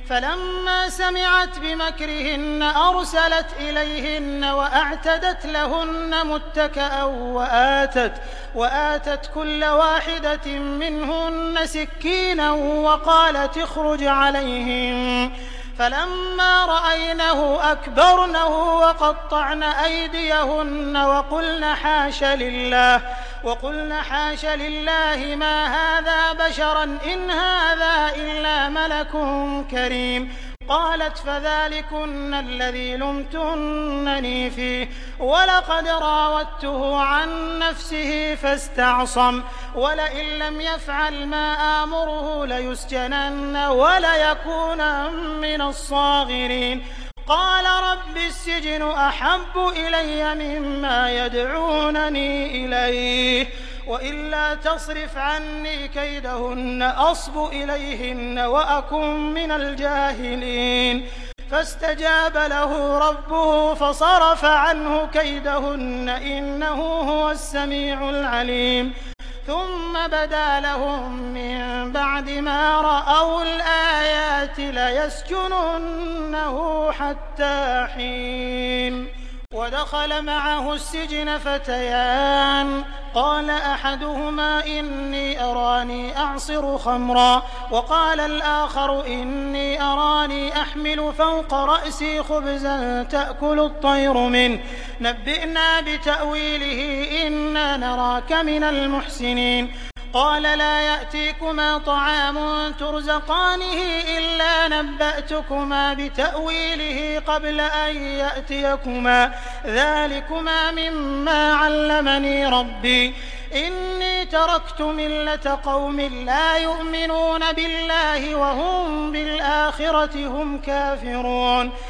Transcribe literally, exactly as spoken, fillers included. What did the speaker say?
فلما سمعت بمكرهن أرسلت إليهن وأعتدت لهن متكأ وآتت, وآتت كل واحدة منهن سكينا وقالت اخرج عليهم. فلما رأينه أكبرنه وقطعن أيديهن وقلن حاش لله, وقلن حاش لله ما هذا بشرا إن هذا إلا ملك كريم. قالت فذلكن الذي لمتنني فيه ولقد راودته عن نفسه فاستعصم ولئن لم يفعل ما آمره ليسجنن وليكونن من الصاغرين. قال رب السجن أحب إلي مما يدعونني إليه وإلا تصرف عني كيدهن أصب إليهن وأكن من الجاهلين. فاستجاب له ربه فصرف عنه كيدهن إنه هو السميع العليم. ثم بدا لهم من بعد ما رأوا الآيات ليسجننه حتى حين. ودخل معه السجن فتيان قال أحدهما إني أراني أعصر خمرا وقال الآخر إني أراني أحمل فوق رأسي خبزا تأكل الطير منه نبئنا بتأويله إنا نراك من المحسنين. قال لا يأتيكما طعام ترزقانه إلا نبأتكما بتأويله قبل أن يأتيكما ذلكما مما علمني ربي إني تركت ملة قوم لا يؤمنون بالله وهم بالآخرة هم كافرون.